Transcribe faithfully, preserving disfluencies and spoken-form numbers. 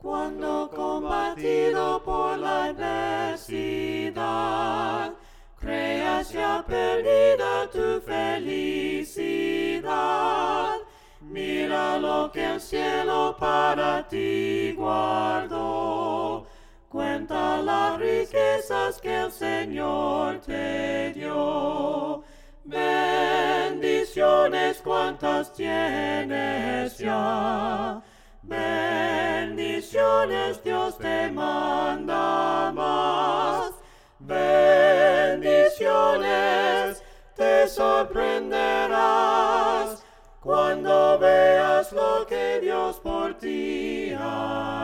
Cuando combatido por la adversidad, creas ya perdida tu felicidad. Mira lo que el cielo para ti guardó. Cuenta las riquezas que el Señor te dio. Bendiciones cuantas tienes ya. Bendiciones Dios te manda más. Bendiciones te sorprenderás cuando veas lo que Dios por ti hará.